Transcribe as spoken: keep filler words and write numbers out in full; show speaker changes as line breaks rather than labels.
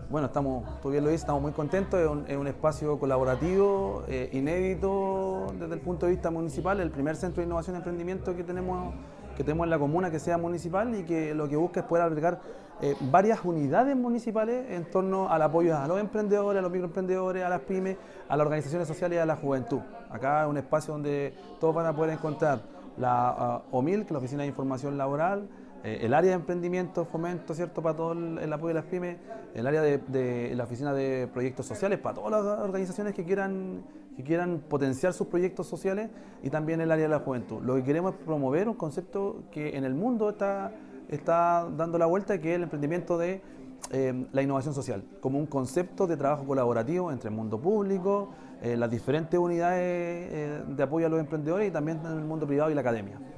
Bueno, estamos, tú bien lo dices, estamos muy contentos, es un, es un espacio colaborativo, eh, inédito desde el punto de vista municipal, el primer centro de innovación y emprendimiento que tenemos, que tenemos en la comuna que sea municipal y que lo que busca es poder albergar eh, varias unidades municipales en torno al apoyo a los emprendedores, a los microemprendedores, a las pymes, a las organizaciones sociales y a la juventud. Acá es un espacio donde todos van a poder encontrar la uh, O M I L, que es la Oficina de Información Laboral, eh, el área de emprendimiento, fomento, ¿cierto?, para todo el, el apoyo de las pymes, el área de, de la Oficina de Proyectos Sociales, para todas las organizaciones que quieran, que quieran potenciar sus proyectos sociales, y también el área de la juventud. Lo que queremos es promover un concepto que en el mundo está, está dando la vuelta, que es el emprendimiento de eh, la innovación social, como un concepto de trabajo colaborativo entre el mundo público, eh, las diferentes unidades eh, de apoyo a los emprendedores y también en el mundo privado y la academia.